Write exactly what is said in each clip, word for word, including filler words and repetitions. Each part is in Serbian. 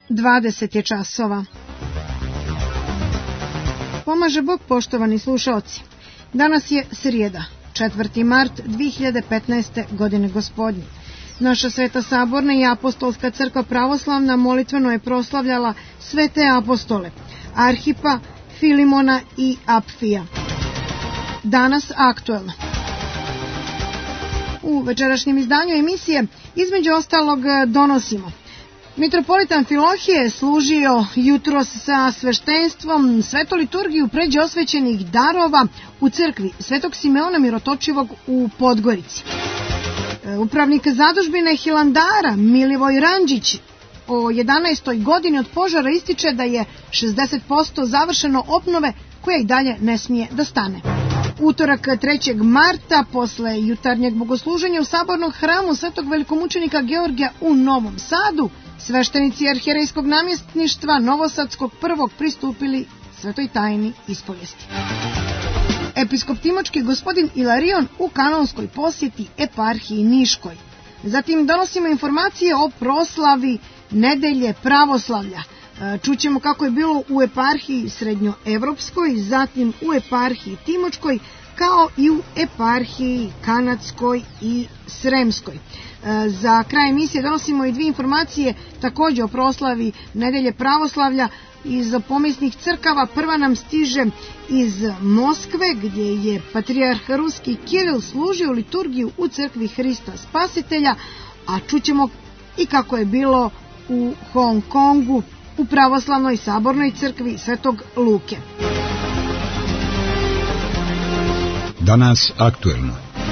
dvadeset je časova. Pomaže Bog, poštovani slušaoci. Danas je srijeda, četvrti mart dve hiljade petnaeste. godine gospodnje. Naša Sveta Saborna i Apostolska crkva pravoslavna molitveno je proslavljala sve te apostole, Arhipa, Filimona i Apfija. Danas aktuelno. U večerašnjem izdanju emisije između ostalog donosimo: mitropolit Amfilohije je služio jutros sa sveštenstvom svetu liturgiju pređe osvećenih darova u crkvi Svetog Simeona Mirotočivog u Podgorici. Upravnik zadužbine Hilandara Milivoj Ranđić o jedanaestoj godini od požara ističe da je šezdeset posto završeno obnove koja i dalje ne smije da stane. Utorak trećeg marta, posle jutarnjeg bogosluženja u Sabornom hramu Svetog velikomučenika Georgija u Novom Sadu, sveštenici arhijerejskog namjesništva Novosadskog prvog pristupili svetoj tajni ispovijesti. Episkop Timočki gospodin Ilarion u kanonskoj posjeti eparhiji Niškoj. Zatim donosimo informacije o proslavi Nedelje pravoslavlja. Čućemo kako je bilo u eparhiji Srednjoevropskoj, zatim u eparhiji Timočkoj, kao i u eparhiji Kanadskoj i Sremskoj. Za kraj emisije donosimo i dvije informacije također o proslavi Nedelje pravoslavlja iz pomisnih crkava. Prva nam stiže iz Moskve, gdje je patrijarh ruski Kiril služio liturgiju u crkvi Hrista Spasitelja, a čućemo i kako je bilo u Hong Kongu u pravoslavnoj sabornoj crkvi Svetog Luke. Danas aktuelno.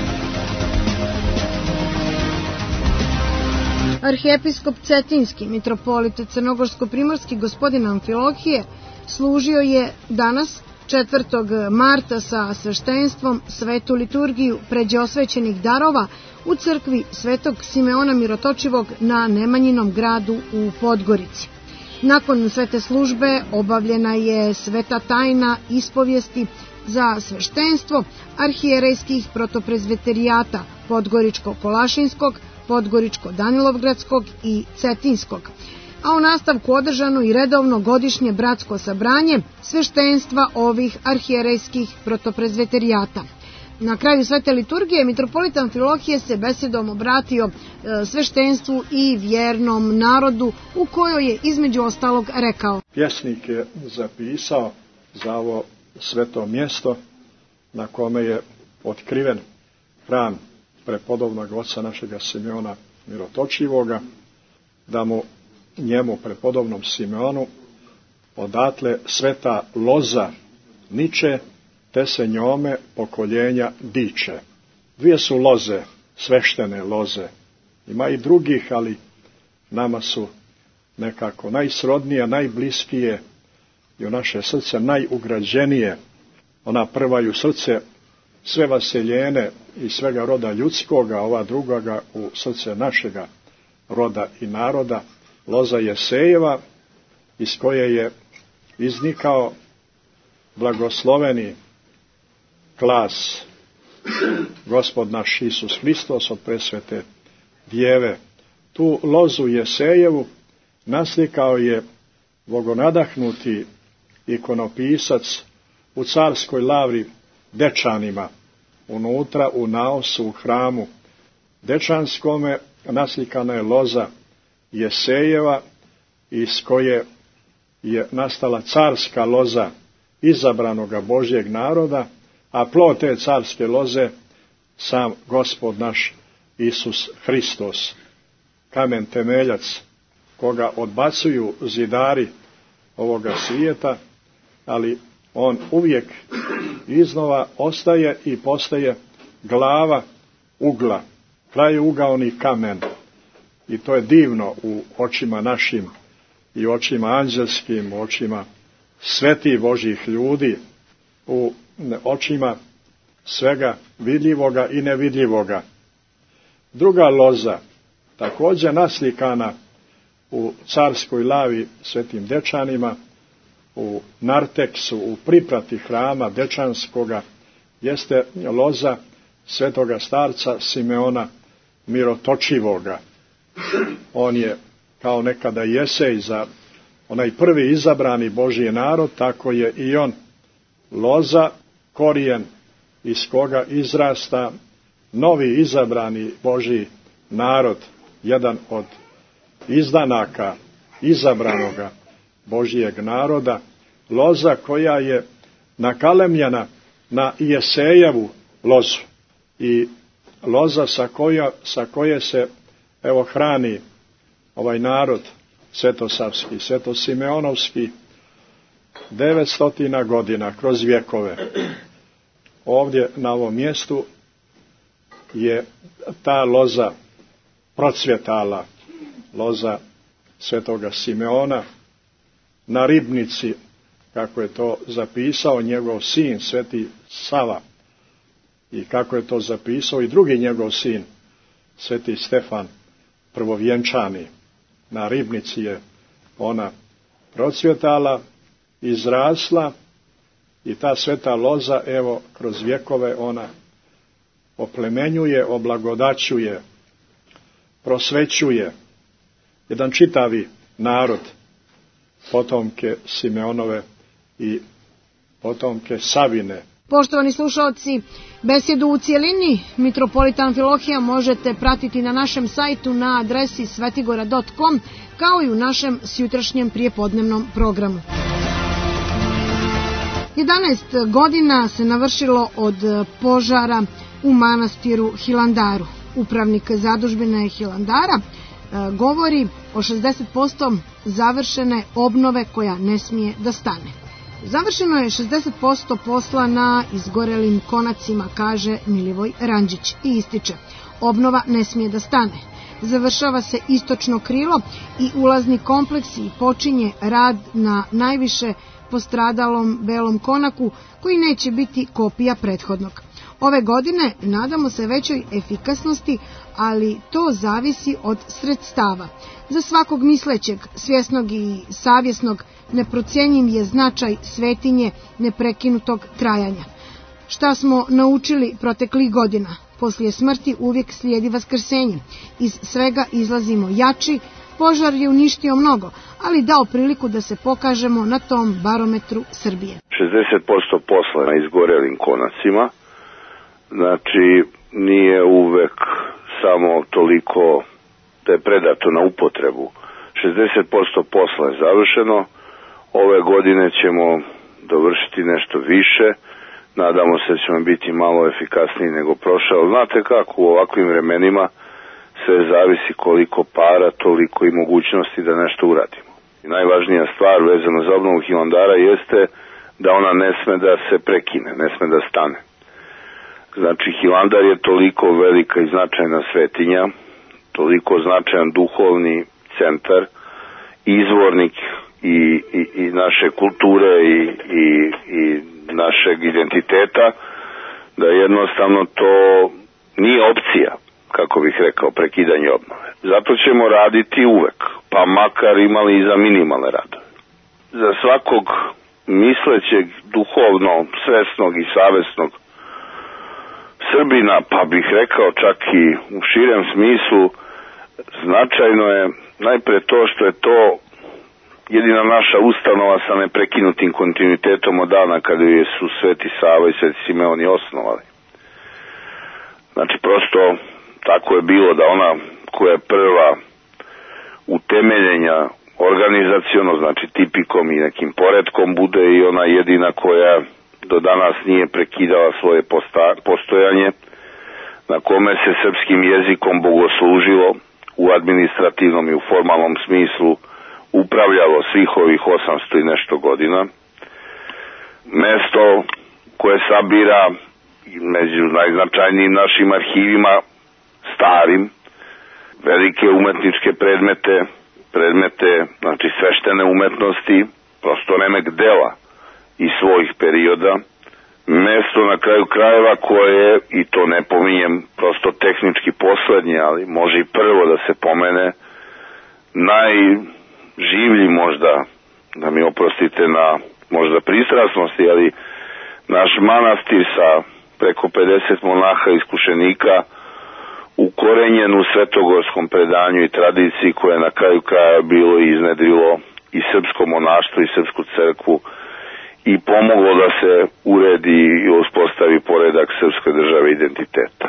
Arhijepiskop Cetinski, mitropolit crnogorsko-primorski gospodin Amfilohije, služio je danas, četvrtog marta, sa sveštenstvom svetu liturgiju pređe osvećenih darova u crkvi Svetog Simeona Mirotočivog na Nemanjinom gradu u Podgorici. Nakon svete službe obavljena je sveta tajna ispovijesti za sveštenstvo arhijerejskih protoprezveterijata Podgoričko-Kolašinskog, Podgoričko-Danilovgradskog i Cetinskog, a u nastavku održano i redovno godišnje bratsko sabranje sveštenstva ovih arhijerejskih protoprezveterijata. Na kraju svete liturgije mitropolit Amfilohije se besedom obratio e, sveštenstvu i vjernom narodu, u kojoj je između ostalog rekao: Pjesnik je zapisao za ovo sveto mjesto na kome je otkriven hram prepodobnog oca našega Simeona Mirotočivoga, da mu njemu, prepodobnom Simeonu, odatle sveta loza niče, te se njome pokoljenja diče. Dvije su loze, sveštene loze. Ima i drugih, ali nama su nekako najsrodnije, najbliskije i u naše srce najugrađenije. Ona prva je u srce sve vaseljene i svega roda ljudskoga, ova drugoga u srce našega roda i naroda, loza Jesejeva, iz koje je iznikao blagosloveni klas Gospod naš Isus Hristos od presvete Djeve. Tu lozu Jesejevu naslikao je bogonadahnuti ikonopisac u carskoj lavri Dečanima. Unutra u naosu u hramu Dečanskome naslikana je loza Jesejeva, iz koje je nastala carska loza izabranoga Božjeg naroda, a plod te carske loze sam Gospod naš Isus Hristos, kamen temeljac koga odbacuju zidari ovoga svijeta, ali on uvijek iznova ostaje i postaje glava ugla, krajugaoni kamen. I to je divno u očima našim i očima anđelskim, u očima svetih Božjih ljudi, u očima svega vidljivoga i nevidljivoga. Druga loza, također naslikana u carskoj lavi Svetim Dečanima, u narteksu, u priprati hrama Dečanskoga, jeste loza svetoga starca Simeona Mirotočivoga. On je kao nekada Jesej za onaj prvi izabrani Božji narod, tako je i on loza, korijen iz koga izrasta novi izabrani Božji narod, jedan od izdanaka izabranoga Božjeg naroda, loza koja je nakalemljena na Jesejevu lozu i loza sa, koja, sa koje se evo hrani ovaj narod svetosavski, svetosimeonovski, devetstotina godina kroz vjekove. Ovdje na ovom mjestu je ta loza procvjetala, loza svetoga Simeona, na ribnici, kako je to zapisao njegov sin, sveti Sava, i kako je to zapisao i drugi njegov sin, sveti Stefan prvovjenčani. Na ribnici je ona procvjetala, izrasla i ta sveta loza, evo, kroz vjekove ona oplemenjuje, oblagodaćuje, prosvećuje jedan čitavi narod, potomke Simeonove i potomke Savine. Poštovani slušalci, besedu u cijelini mitropolit Amfilohija možete pratiti na našem sajtu na adresi svetigora dot com, kao i u našem sjutrašnjem prijepodnevnom programu. jedanaest godina se navršilo od požara u manastiru Hilandaru. Upravnik zadužbine Hilandara govori o šezdeset posto završene obnove koja ne smije da stane. Završeno je šezdeset posto posla na izgorelim konacima, kaže Milivoj Ranđić, i ističe: obnova ne smije da stane. Završava se istočno krilo i ulazni kompleks i počinje rad na najviše postradalom belom konaku, koji neće biti kopija prethodnog. Ove godine nadamo se većoj efikasnosti, ali to zavisi od sredstava. Za svakog mislećeg, svjesnog i savjesnog, neprocjenjiv je značaj svetinje neprekinutog trajanja. Šta smo naučili proteklih godina? Poslije smrti uvijek slijedi vaskrsenje. Iz svega izlazimo jači. Požar je uništio mnogo, ali dao priliku da se pokažemo na tom barometru Srbije. šezdeset posto posla na izgorelim konacima, znači nije uvek samo toliko da je predato na upotrebu. šezdeset posto posla je završeno, ove godine ćemo dovršiti nešto više, nadamo se da ćemo biti malo efikasniji nego prošao. Znate kako, u ovakvim vremenima sve zavisi koliko para, toliko i mogućnosti da nešto uradimo. I najvažnija stvar vezano za obnovu Hilandara jeste da ona ne sme da se prekine, ne sme da stane. Znači, Hilandar je toliko velika i značajna svetinja, toliko značajan duhovni centar, izvornik i, i, i naše kulture i, i, i našeg identiteta, da jednostavno to nije opcija, kako bih rekao, prekidanje obnove. Zato ćemo raditi uvek, pa makar imali i za minimalne radove. Za svakog mislećeg, duhovno, svesnog i savesnog Srbina, pa bih rekao čak i u širem smislu, značajno je najpre to što je to jedina naša ustanova sa neprekinutim kontinuitetom od dana kada je su Sveti Sava i Sveti Simeoni osnovali. Znači, prosto tako je bilo da ona koja je prva utemeljenja organizaciono, znači tipikom i nekim poretkom, bude i ona jedina koja do danas nije prekidala svoje postojanje, na kome se srpskim jezikom bogoslužilo u administrativnom i u formalnom smislu upravljalo svih ovih osamsto i nešto godina. Mesto koje sabira među najznačajnijim našim arhivima, starim, velike umetničke predmete, predmete, znači sveštene umetnosti, prosto remek dela iz svojih perioda, mesto na kraju krajeva koje, i to ne pominjem prosto tehnički poslednje, ali može i prvo da se pomene, najživlji možda, da mi oprostite na možda pristrasnosti, ali naš manastir sa preko pedeset monaha iskušenika, ukorenjen u svetogorskom predanju i tradiciji koje je na kraju kraja bilo iznedrilo i srpsko monaštvo i srpsku crkvu i pomoglo da se uredi i uspostavi poredak srpske države identiteta.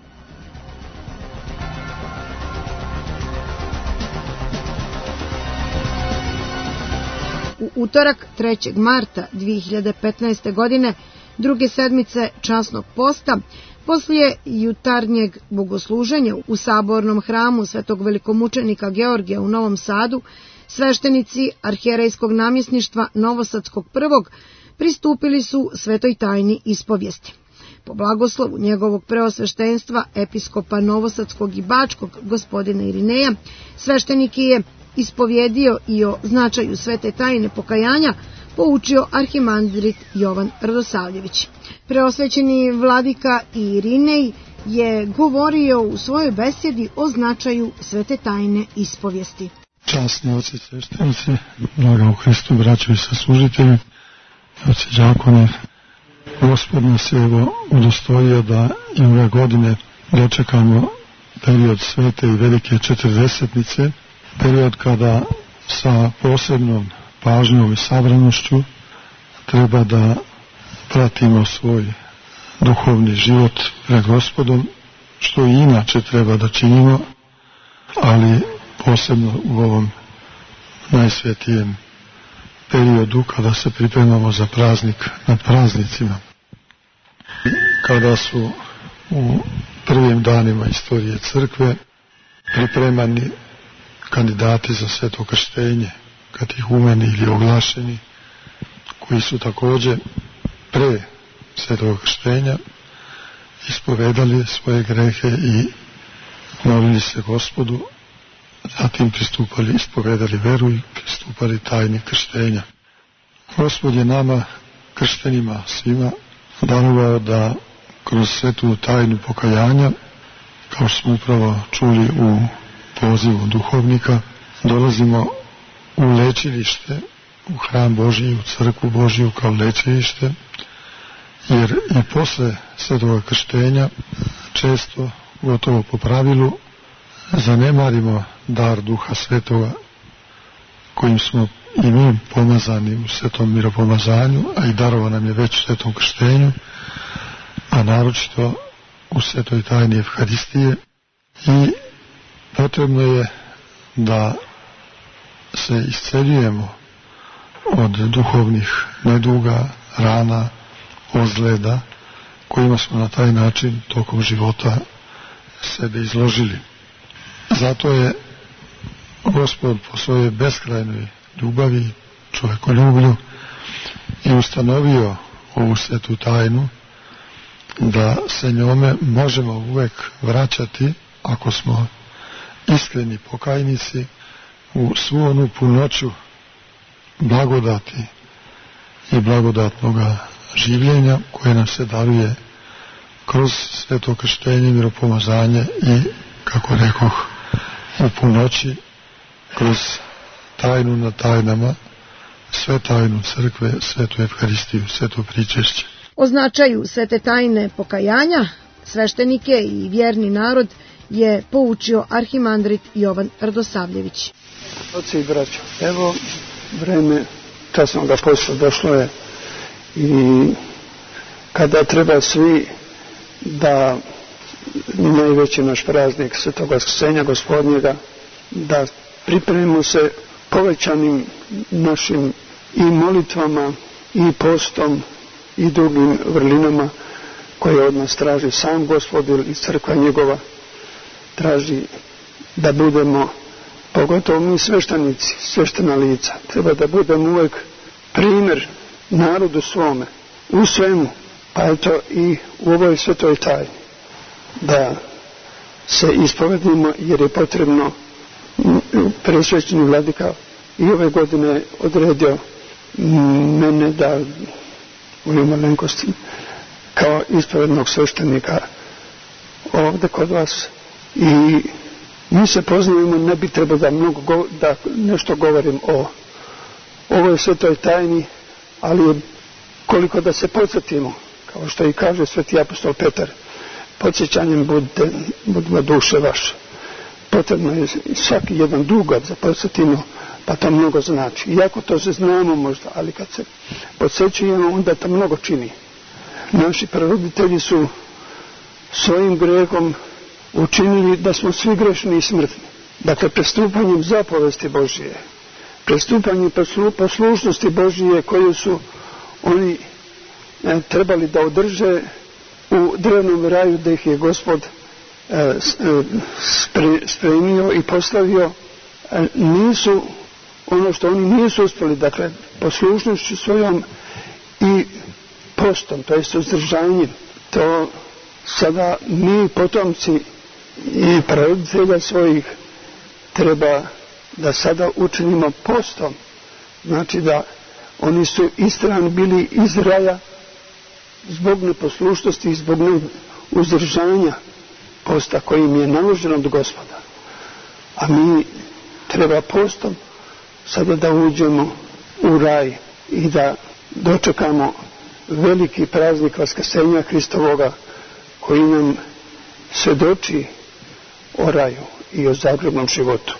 U utorak trećeg marta dve hiljade petnaeste. godine, druge sedmice časnog posta, poslije jutarnjeg bogosluženja u sabornom hramu Svetog velikomučenika Georgija u Novom Sadu, sveštenici arhijerejskog namjesništva Novosadskog prvog pristupili su svetoj tajni ispovijesti. Po blagoslovu njegovog preosveštenstva, episkopa Novosadskog i Bačkog, gospodina Irineja, sveštenik je ispovjedio i o značaju svete tajne pokajanja poučio arhimandrit Jovan Radosavljević. Preosvećeni vladika Irinej je govorio u svojoj besjedi o značaju svete tajne ispovijesti. Časni oci sveštenici, blaga u Hristu, braćo i saslužitelji, oci đakone, Gospod nas je evo udostojio da i ove godine dočekamo period svete i velike četrdesetnice, period kada sa posebnom pažnjom i sabranošću treba da pratimo svoj duhovni život pred Gospodom, što i inače treba da činimo, ali posebno u ovom najsvetijem periodu kada se pripremamo za praznik nad praznicima. Kada su u prvim danima istorije crkve pripremani kandidati za sveto krštenje, katehumeni ili oglašeni, koji su također pre svetog krštenja ispovedali svoje grehe i molili se Gospodu, zatim pristupali, ispovedali veru i pristupali tajni krštenja. Gospod je nama, krštenima, svima, darovao da kroz svetu tajnu pokajanja, kao što smo upravo čuli u pozivu duhovnika, dolazimo u lečilište, u hram Božji, u crkvu Božju kao lečilište, jer i posle svetoga krštenja često, gotovo po pravilu, zanemarimo dar Duha Svetoga kojim smo i mi pomazani u svetom miropomazanju, a i darova nam je već u svetom krštenju, a naročito u svetoj tajni Evharistije, i potrebno je da se isceljujemo od duhovnih neduga, rana, ozljeda kojima smo na taj način tokom života sebe izložili. Zato je Gospod po svojoj beskrajnoj ljubavi, čovjekoljublju, i ustanovio ovu svetu tajnu da se njome možemo uvek vraćati, ako smo iskreni pokajnici, u svu onu punoću blagodati i blagodatnoga življenja koje nam se daruje kroz sveto krštenje, miropomazanje i, kako rekoh, u punoći kroz tajnu na tajnama, sve tajnu crkve, svetu Evharistiju, sveto pričešće. O značaju svete tajne pokajanja sveštenike i vjerni narod je poučio arhimandrit Jovan Radosavljević. Oci i braćo, evo vreme časnoga posta došlo je i kada treba svi da najveći naš praznik Svetoga Vaskrsenja Gospodnjega, da pripremimo se povećanim našim i molitvama i postom i drugim vrlinama koje od nas traži sam Gospod i crkva njegova traži da budemo, pogotovo mi sveštenici, sveštena lica, treba da budemo uvek primjer narodu svome u svemu, pa eto i u ovoj svetoj tajni, da se ispovedimo, jer je potrebno. Presvećeni vladika i ove godine odredio mene da u malenkosti kao ispovednog sveštenika ovde kod vas, i mi se poznajemo, ne bi trebalo da, mnogo go, da nešto govorim o ovoj svetoj tajni, ali koliko da se podsjetimo, kao što i kaže sveti apostol Petar, podsjećanjem budite, budimo duše vaše. Potrebno je svaki jedan dugat da podsjetimo, pa to mnogo znači. Iako to se znamo možda, ali kad se podsjećujemo, onda to mnogo čini. Naši praroditelji su svojim grehom učinili da smo svi grešni i smrtni. Dakle, prestupanjem zapovesti Božije, prestupanjem poslušnosti Božije koju su oni e, trebali da održe u drevnom raju, da ih je Gospod e, spre, spremio i postavio, e, nisu ono što oni nisu uspjeli, dakle, poslušnošću svojom i postom, to je suzdržanjem. To sada mi, potomci i praroditelja svojih, treba da sada učinimo postom. Znači da oni su istrani bili iz raja zbog neposlušnosti i zbog uzdržanja posta koji im je naložen od Gospoda. A mi treba postom sada da uđemo u raj i da dočekamo veliki praznik Vaskrsenja Hristovoga koji nam svjedoči o raju i o zagrobnom životu.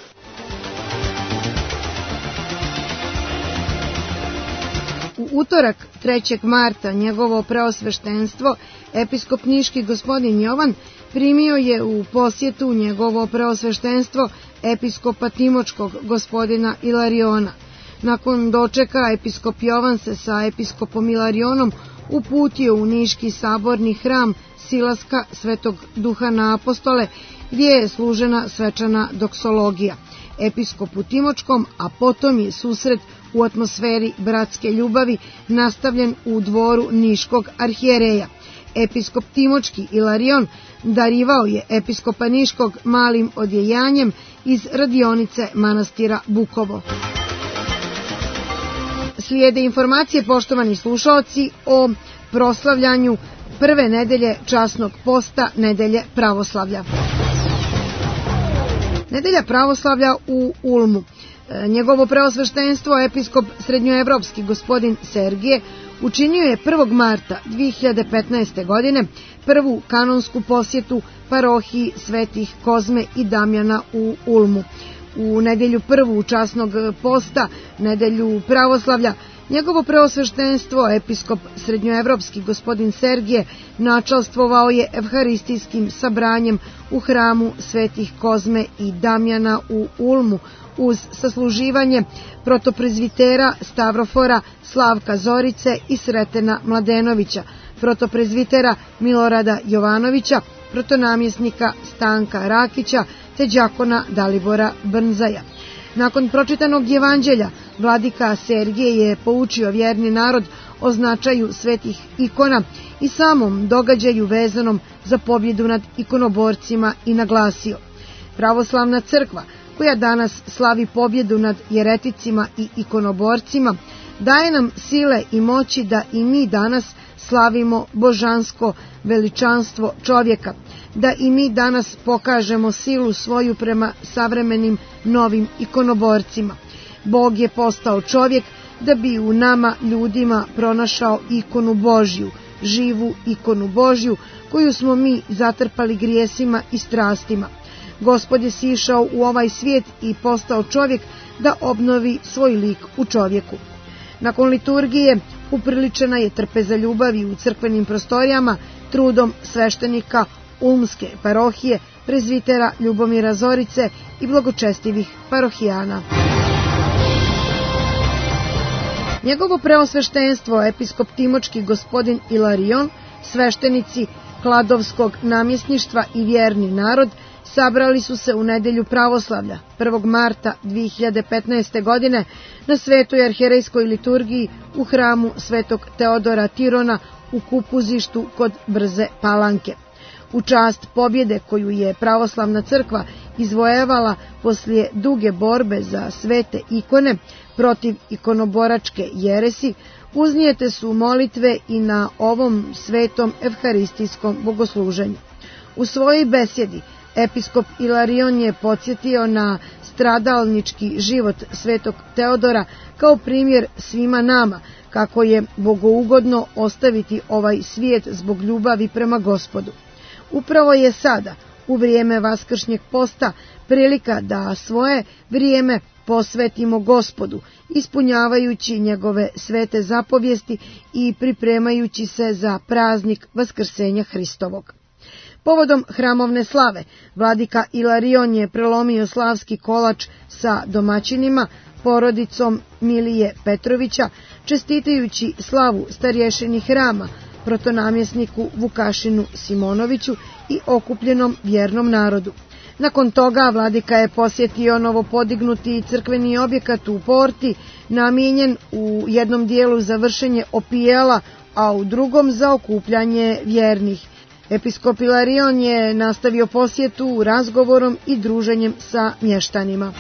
U utorak trećeg marta njegovo preosveštenstvo, episkop niški gospodin Jovan, primio je u posjetu njegovo preosveštenstvo episkopa timočkog gospodina Ilariona. Nakon dočeka episkop Jovan se sa episkopom Ilarionom uputio u niški saborni hram Silaska Svetog Duha na Apostole, gdje je služena svečana doksologija episkopu timočkom, a potom je susret u atmosferi bratske ljubavi nastavljen u dvoru niškog arhijereja. Episkop timočki Ilarion darivao je episkopa niškog malim odjejanjem iz radionice manastira Bukovo. Slijede informacije, poštovani slušaoci, o proslavljanju prve nedelje časnog posta, nedelje pravoslavlja. Nedelja pravoslavlja u Ulmu. Njegovo preosveštenstvo, episkop srednjoevropski gospodin Sergije, učinio je prvog marta dve hiljade petnaeste. godine prvu kanonsku posjetu parohiji Svetih Kozme i Damjana u Ulmu. U nedelju prvu časnog posta, nedelju pravoslavlja, njegovo preosveštenstvo, episkop srednjoevropski gospodin Sergije, načalstvovao je evharistijskim sabranjem u hramu Svetih Kozme i Damjana u Ulmu, uz sasluživanje protoprezvitera Stavrofora Slavka Zorice i Sretena Mladenovića, protoprezvitera Milorada Jovanovića, protonamjesnika Stanka Rakića te đakona Dalibora Brnzaja. Nakon pročitanog evanđelja, vladika Sergije je poučio vjerni narod o značaju svetih ikona i samom događaju vezanom za pobjedu nad ikonoborcima i naglasio: pravoslavna crkva, koja danas slavi pobjedu nad jereticima i ikonoborcima, daje nam sile i moći da i mi danas slavimo božansko veličanstvo čovjeka, da i mi danas pokažemo silu svoju prema savremenim novim ikonoborcima. Bog je postao čovjek da bi u nama ljudima pronašao ikonu Božju, živu ikonu Božju koju smo mi zatrpali grijesima i strastima. Gospod je sišao u ovaj svijet i postao čovjek da obnovi svoj lik u čovjeku. Nakon liturgije upriličena je trpeza ljubavi u crkvenim prostorijama trudom sveštenika Ulmske parohije, prezvitera Ljubomira Zorice i blagočestivih parohijana. Njegovo preosveštenstvo, episkop timočki gospodin Ilarion, sveštenici Kladovskog namjesništva i vjerni narod sabrali su se u nedelju pravoslavlja prvog marta dve hiljade petnaeste. godine na svetoj arhijerejskoj liturgiji u hramu Svetog Teodora Tirona u Kupuzištu kod Brze Palanke. U čast pobjede koju je pravoslavna crkva izvojevala poslije duge borbe za svete ikone protiv ikonoboračke jeresi, uznijete su molitve i na ovom svetom evharistijskom bogosluženju. U svojoj besjedi episkop Ilarion je podsjetio na stradalnički život svetog Teodora kao primjer svima nama, kako je bogougodno ostaviti ovaj svijet zbog ljubavi prema Gospodu. Upravo je sada, u vrijeme vaskršnjeg posta, prilika da svoje vrijeme posvetimo Gospodu, ispunjavajući njegove svete zapovijesti i pripremajući se za praznik Vaskrsenja Hristovog. Povodom hramovne slave, vladika Ilarion je prelomio slavski kolač sa domaćinima, porodicom Milije Petrovića, čestitajući slavu starješini hrama, protonamjesniku Vukašinu Simonoviću i okupljenom vjernom narodu. Nakon toga vladika je posjetio novopodignuti crkveni objekat u Porti, namijenjen u jednom dijelu za vršenje opijela, a u drugom za okupljanje vjernih. Episkop Ilarion je nastavio posjetu razgovorom i druženjem sa mještanima.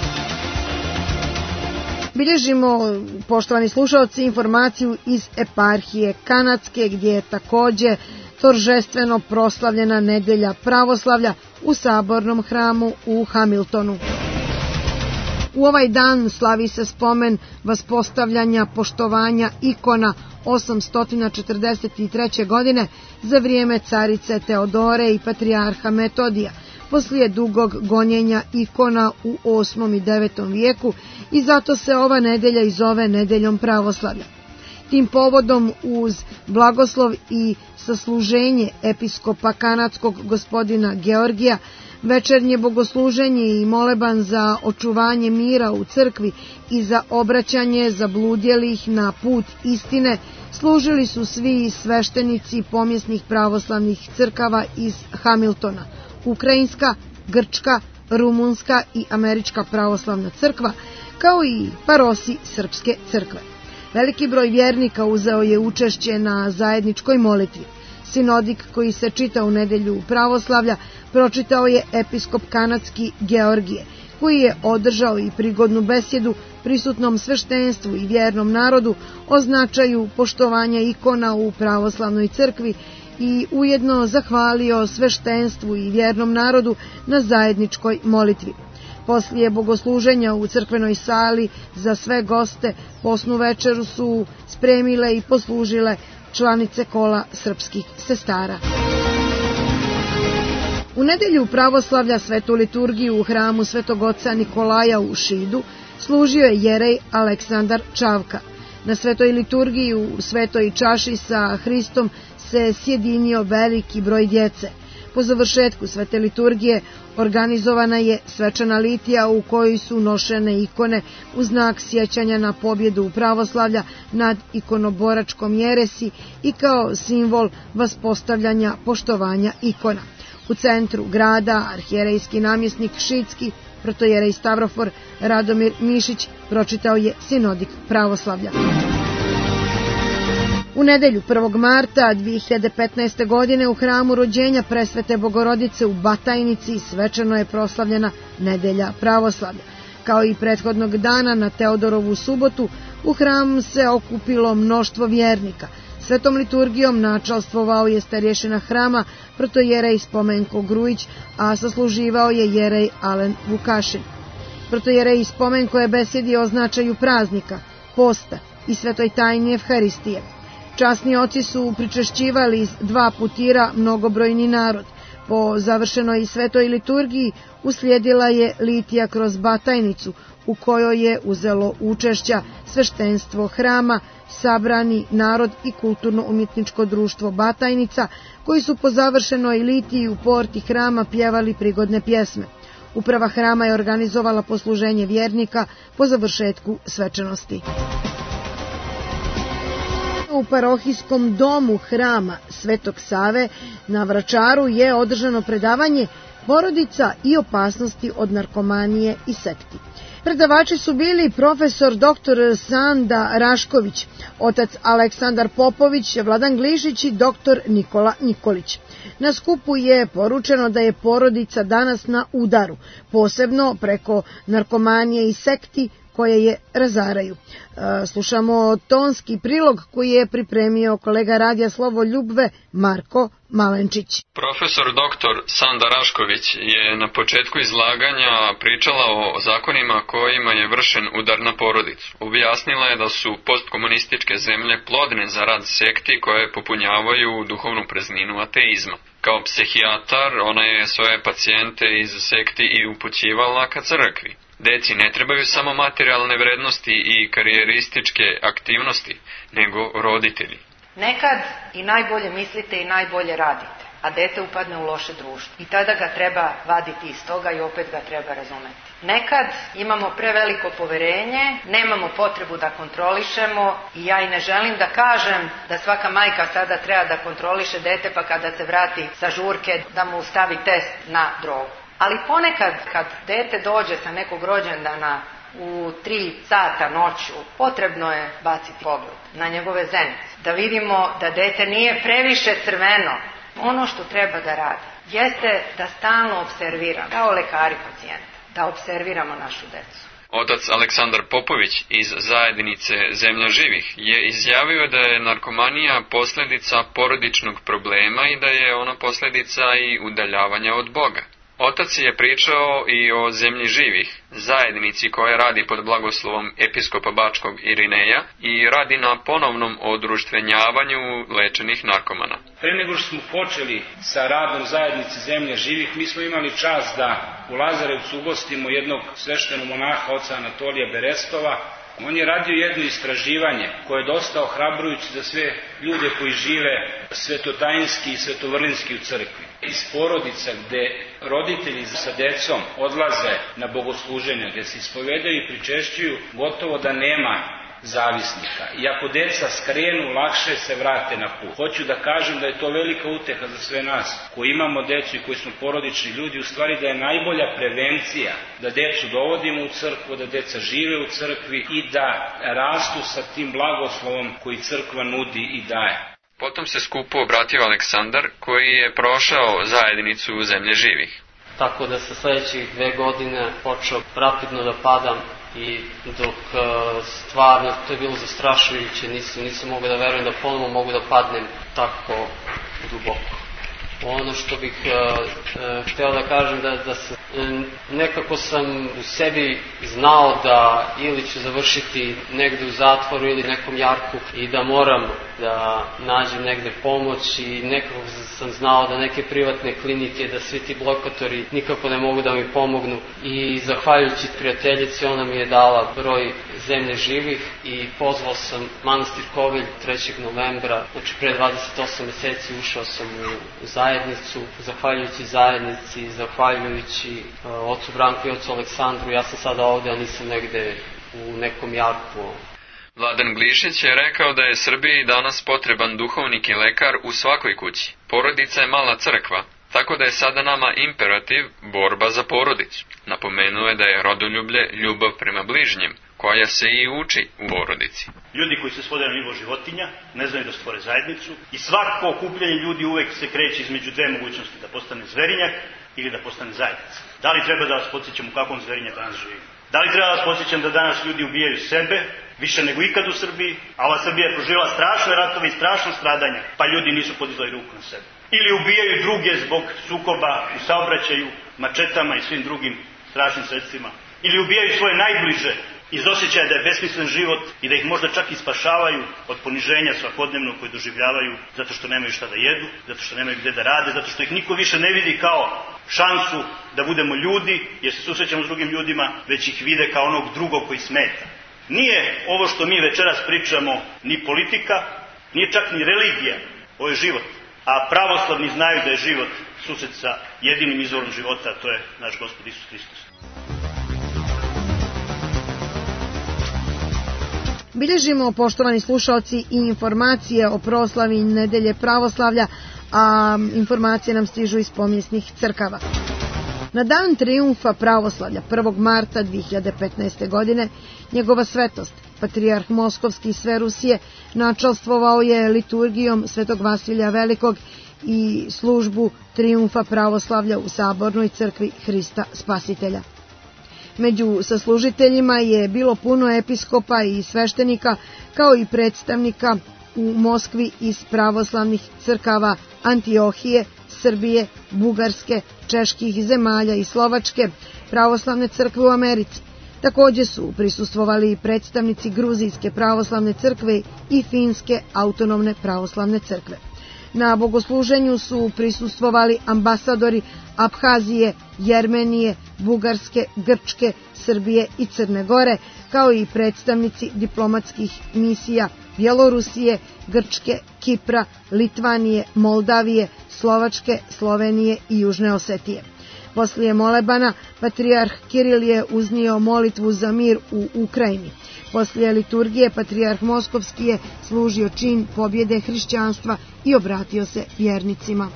Bilježimo, poštovani slušalci, informaciju iz eparhije Kanadske, gdje je također toržestveno proslavljena nedelja pravoslavlja u sabornom hramu u Hamiltonu. U ovaj dan slavi se spomen vaspostavljanja poštovanja ikona osamsto četrdeset treće. godine za vrijeme carice Teodore i patrijarha Metodija, poslije dugog gonjenja ikona u osmom i devetom vijeku, i zato se ova nedelja i zove nedeljom pravoslavlja. Tim povodom, uz blagoslov i sasluženje episkopa kanadskog gospodina Georgija, večernje bogosluženje i moleban za očuvanje mira u crkvi i za obraćanje zabludjelih na put istine služili su svi sveštenici pomjesnih pravoslavnih crkava iz Hamiltona, ukrajinska, grčka, rumunska i američka pravoslavna crkva, kao i parosi srpske crkve. Veliki broj vjernika uzeo je učešće na zajedničkoj molitvi. Sinodik koji se čita u nedelju pravoslavlja pročitao je episkop kanadski Georgije, koji je održao i prigodnu besjedu prisutnom sveštenstvu i vjernom narodu o značaju poštovanja ikona u pravoslavnoj crkvi i ujedno zahvalio sveštenstvu i vjernom narodu na zajedničkoj molitvi. Poslije bogosluženja u crkvenoj sali za sve goste posnu večeru su spremile i poslužile članice kola srpskih sestara. U nedelju pravoslavlja svetu liturgiju u hramu Svetog oca Nikolaja u Šidu služio je jerej Aleksandar Čavka. Na svetoj liturgiji u svetoj čaši sa Hristom se sjedinio veliki broj djece. Po završetku svete liturgije organizovana je svečana litija u kojoj su nošene ikone u znak sjećanja na pobjedu pravoslavlja nad ikonoboračkom jeresi i kao simbol vaspostavljanja poštovanja ikona. U centru grada arhijerejski namjesnik Šidski, protojerej Stavrofor Radomir Mišić, pročitao je sinodik pravoslavlja. U nedelju prvog marta dvije hiljade petnaeste. godine u hramu rođenja Presvete Bogorodice u Batajnici svečano je proslavljena nedelja pravoslavlja. Kao i prethodnog dana na Teodorovu subotu u hramu se okupilo mnoštvo vjernika. Svetom liturgijom načalstvovao je starješina hrama protojerej Spomenko Grujić, a sasluživao je jerej Alen Vukašin. Protojerej Spomenko je besjedio o značaju praznika, posta i svetoj tajni Evharistije. Časni oci su pričešćivali iz dva putira mnogobrojni narod. Po završenoj svetoj liturgiji uslijedila je litija kroz Batajnicu, u kojoj je uzelo učešća sveštenstvo hrama, sabrani narod i kulturno-umjetničko društvo Batajnica, koji su po završenoj litiji u porti hrama pjevali prigodne pjesme. Uprava hrama je organizovala posluženje vjernika po završetku svečanosti. U parohijskom domu hrama Svetog Save na Vračaru je održano predavanje Porodica i opasnosti od narkomanije i sekti. Predavači su bili profesor doktor Sanda Rašković, otac Aleksandar Popović, Vladan Glišić i doktor Nikola Nikolić. Na skupu je poručeno da je porodica danas na udaru, posebno preko narkomanije i sekti, koje je razaraju. Slušamo tonski prilog koji je pripremio kolega Radija Slovoljubve Marko Malenčić. Profesor doktor Sanda Rašković je na početku izlaganja pričala o zakonima kojima je vršen udar na porodicu. Objasnila je da su postkomunističke zemlje plodne za rad sekti koje popunjavaju duhovnu prazninu ateizma. Kao psihijatar ona je svoje pacijente iz sekti i upućivala ka crkvi. Deci ne trebaju samo materijalne vrednosti i karijerističke aktivnosti, nego roditelji. Nekad i najbolje mislite i najbolje radite, a dete upadne u loše društvo. I tada ga treba vaditi iz toga i opet ga treba razumeti. Nekad imamo preveliko poverenje, nemamo potrebu da kontrolišemo i ja i ne želim da kažem da svaka majka sada treba da kontroliše dete pa kada se vrati sa žurke da mu stavi test na drogu. Ali ponekad kad dete dođe sa nekog rođendana u tri sata noću, potrebno je baciti pogled na njegove zenice, da vidimo da dete nije previše crveno. Ono što treba da radi jeste da stalno observiramo, kao lekari pacijenta, da observiramo našu decu. Otac Aleksandar Popović iz zajednice Zemlja živih je izjavio da je narkomanija posljedica porodičnog problema i da je ona posljedica i udaljavanja od Boga. Otac je pričao i o Zemlji živih, zajednici koja radi pod blagoslovom episkopa Bačkog Irineja i radi na ponovnom odruštvenjavanju lečenih narkomana. Pre nego što smo počeli sa radom zajednice Zemlje živih, mi smo imali čast da u Lazarevcu ugostimo jednog sveštenog monaha, oca Anatolija Berestova. On je radio jedno istraživanje koje je dosta ohrabrujuće za sve ljude koji žive svetotajinski i svetovrlinski u crkvi. Iz porodica gde roditelji sa decom odlaze na bogosluženja, gde se ispovedaju i pričešćuju, gotovo da nema zavisnika. I ako deca skrenu, lakše se vrate na put. Hoću da kažem da je to velika uteha za sve nas koji imamo decu i koji smo porodični ljudi, u stvari da je najbolja prevencija da decu dovodimo u crkvu, da deca žive u crkvi i da rastu sa tim blagoslovom koji crkva nudi i daje. Potom se skupu obratio Aleksandar koji je prošao zajednicu Zemlje živih. Tako da sa sljedećih dve godine počeo rapidno da padam i dok stvarno to je bilo zastrašujuće, nisam, nisam mogao da verujem da ponovo mogu da padnem tako duboko. Ono što bih uh, uh, hteo da kažem da, da se, uh, nekako sam u sebi znao da ili ću završiti negde u zatvoru ili nekom jarku i da moram da nađem negde pomoć i nekako sam znao da neke privatne klinike, da svi ti blokatori nikako ne mogu da mi pomognu i zahvaljujući prijateljici ona mi je dala broj Zemlje živih i pozvao sam manastir Kovilj trećeg novembra, znači pre dvadeset osam meseci ušao sam u zajednicu, zahvaljujući zajednici, zahvaljujući uh, ocu Branku i ocu Aleksandru, ja sam sada ovde, a nisam negde u nekom jarku. Vladan Glišić je rekao da je Srbiji danas potreban duhovnik i lekar u svakoj kući. Porodica je mala crkva, tako da je sada nama imperativ borba za porodicu. Napomenuo je da je rodoljublje ljubav prema bližnjem, koja se i uči u porodici. Ljudi koji se svode na nivo životinja ne znaju da stvore zajednicu i svako okupljanje ljudi uvek se kreće između dve mogućnosti, da postane zverinjak ili da postane zajednica. Da li treba da vas podsjećam u kakvom zverinjaku danas živimo? Da li treba da vas podsjećam da danas ljudi ubijaju sebe više nego ikad u Srbiji, a ova Srbija je proživjela strašne ratove i strašno stradanja, pa ljudi nisu podizali ruku na sebe. Ili ubijaju druge zbog sukoba u saobraćaju, mačetama i svim drugim strašnim sredstvima. Ili ubijaju svoje najbliže iz osjećaja da je besmislen život i da ih možda čak i spašavaju od poniženja svakodnevno koje doživljavaju zato što nemaju šta da jedu, zato što nemaju gde da rade, zato što ih niko više ne vidi kao šansu da budemo ljudi jer se susrećamo s drugim ljudima, već ih vide kao onog drugog koji smeta. Nije ovo što mi večeras pričamo ni politika, nije čak ni religija, ovo je život. A pravoslavni znaju da je život susret sa jedinim izvorom života, a to je naš Gospod Isus Hristos. Bilježimo, poštovani slušalci, i informacije o proslavi Nedelje pravoslavlja, a informacije nam stižu iz pomijesnih crkava. Na dan trijumfa pravoslavlja prvog marta dve hiljade petnaeste. godine njegova svetost, patrijarh Moskovski i sve Rusije, načalstvovao je liturgijom Svetog Vasilija Velikog i službu trijumfa pravoslavlja u Sabornoj crkvi Hrista Spasitelja. Među saslužiteljima je bilo puno episkopa i sveštenika, kao i predstavnika u Moskvi iz pravoslavnih crkava Antiohije, Srbije, Bugarske, čeških zemalja i Slovačke, pravoslavne crkve u Americi. Takođe su prisustvovali predstavnici Gruzijske pravoslavne crkve i Finske autonomne pravoslavne crkve. Na bogosluženju su prisustvovali ambasadori Abhazije, Jermenije, Bugarske, Grčke, Srbije i Crne Gore, kao i predstavnici diplomatskih misija Bjelorusije, Grčke, Kipra, Litvanije, Moldavije, Slovačke, Slovenije i Južne Osetije. Poslije molebana, patrijarh Kiril je uznio molitvu za mir u Ukrajini. Poslije liturgije, patrijarh Moskovski je služio čin pobjede hrišćanstva i obratio se vjernicima.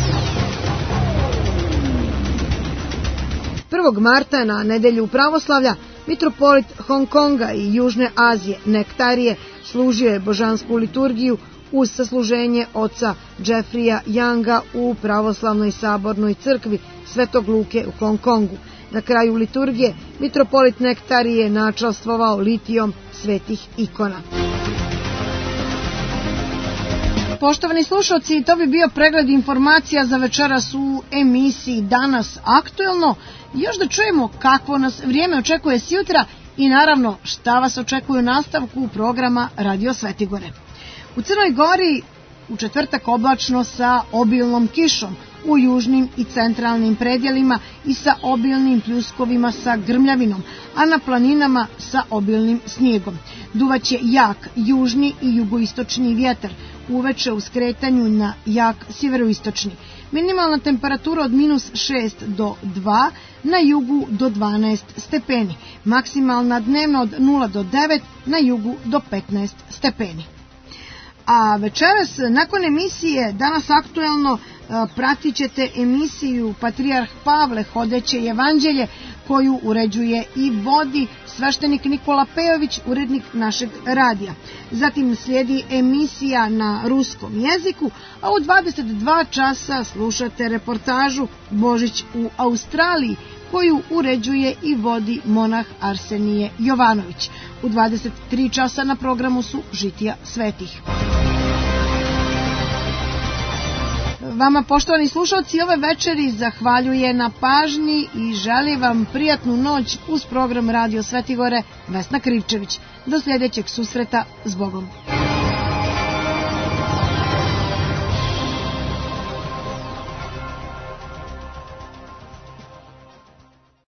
prvog marta na nedelju pravoslavlja mitropolit Hong Konga i Južne Azije Nektarije služio je božansku liturgiju uz sasluženje oca Jeffreya Younga u pravoslavnoj sabornoj crkvi Svetog Luke u Hong Kongu. Na kraju liturgije mitropolit Nektarije je načastvovao litijom svetih ikona. Poštovani slušalci, to bi bio pregled informacija za večeras u emisiji Danas aktuelno. Još da čujemo kakvo nas vrijeme očekuje sjutra i naravno šta vas očekuje u nastavku programa Radio Svetigore. U Crnoj Gori u četvrtak oblačno sa obilnom kišom, u južnim i centralnim predjelima i sa obilnim pljuskovima sa grmljavinom, a na planinama sa obilnim snijegom. Duvaće jak južni i jugoistočni vjetar, uveče u skretanju na jak sjeveroistočni. Minimalna temperatura od minus šest do dva, na jugu do dvanaest stepeni. Maksimalna dnevna od nula do devet, na jugu do petnaest stepeni. A večeras, nakon emisije Danas aktuelno, pratit ćete emisiju Patrijarh Pavle, hodeće evanđelje, koju uređuje i vodi sveštenik Nikola Pejović, urednik našeg radija. Zatim slijedi emisija na ruskom jeziku, a u dvadeset dva časa slušate reportažu Božić u Australiji, koju uređuje i vodi monah Arsenije Jovanović. U dvadeset tri časa na programu su Žitija svetih. Vama, poštovani slušalci, ove večeri zahvaljuje na pažnji i želi vam prijatnu noć uz program Radio Svetigore Vesna Krivčević. Do sljedećeg susreta, s Bogom.